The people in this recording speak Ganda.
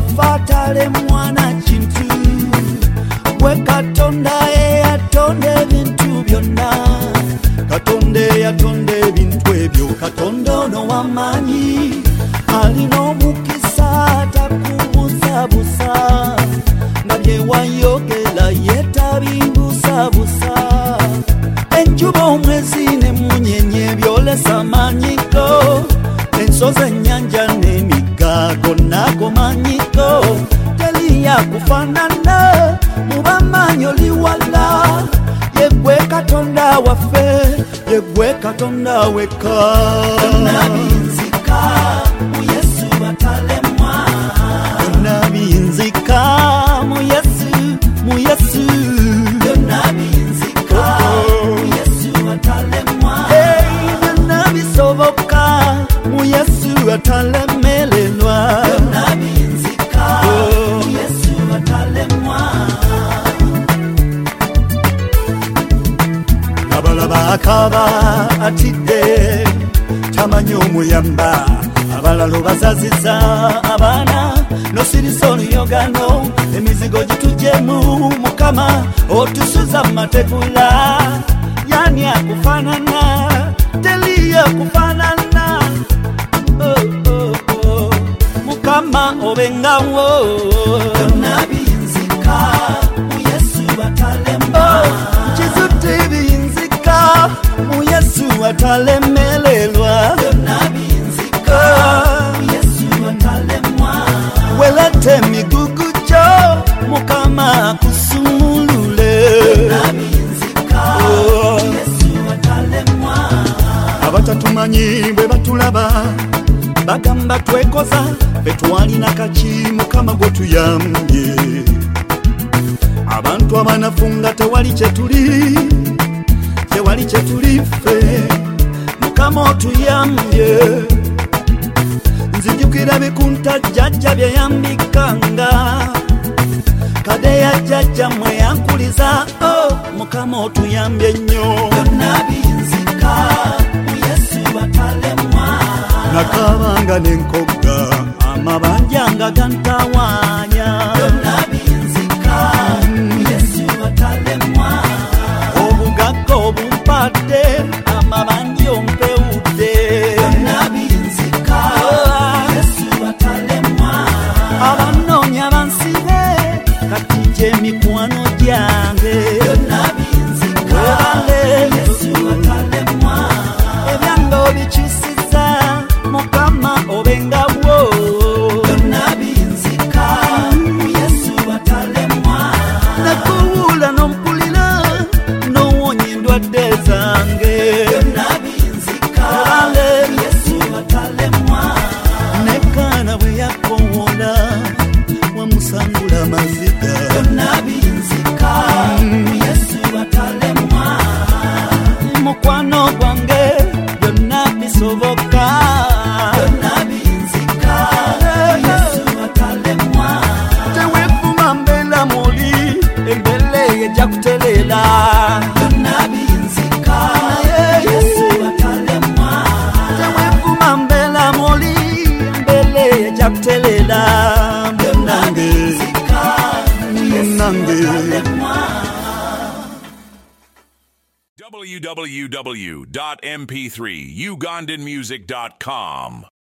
wafatale mwana kintu we Katonda yatonda ebintu byonna Katonda yatonda ebintu ebyo Katonda ono w'amaanyi alina omukisa takubuzabuza nga bye wayogera yetabimbuzabuza enjuba omwezi n'emunyenye byolesa amanyiko ensozi ennyanja n'emigga gonna gomanyiko teri yakufaanana mu b'amaanyi oli wala yegwe Katonda waffe yegwe Katonda wekka byonna binzika mu Yesu atalemwa byonna binzika mu Yesu byonna binzika mu Yesu atalemwa byonna bisoboka mu Yesu atalemelelwa byonna binzika mu Yesu atalemwa abalaba akaba atidde tamanyi omuyamba abalalo bazaziza abaana nosirisa oluyogano emizigo gitujemu Mukama otusuza mategula yani akufaanana teri akufaanana Mukama obengawo byonna binzika mu Yesu atalemba kizuti binzika mu Yesu atalemelelwa byonna binzika mu Yesu atalemwa welete migugu jo Mukama kusumulule byonna binzika mu Yesu atalemwa abatatumanyi bwe batulaba bagamba twekoza betwalina kaki Mukama gwetuyambye abantu abanafunga tewali kyetuli ffe Mukama otuyambye nzijukira bikunta jjajja bye yambikanga kade ya jjajja mwe yankuliza Mukama otuyambye nnyo byonna binzika mu Yesu atalemwa nakabanga n'enkogga amabanja nga gantawaanya byonna binzika mu Yesu atalemwa obugagga obumpadde amabanja ompewudde byonna binzika mu Yesu atalemwa abanoonya bansibe kati gy'emikwano gyange byonna binzika mu Yesu atalemwa ebyange obikyusiza Mukama obengawo byonna binzika mu Yesu atalemwa nakuwula n'ompulira n'owonya endwadde zange byonna binzika mu Yesu atalemwa nekkaana bwe yakoola wamusangula amaziga byonna binzika mu Yesu atalemwa mukwano gwange byonna bisoboka byonna binzika mu Yesu atalemwa tewefuma mbeera muli embele ejja kutereera byonna binzika mu Yesu atalemwa tewefuma mbeera muli embele ejja kutereera byonna binzika mu Yesu atalemwa www.mp3ugandanmusic.com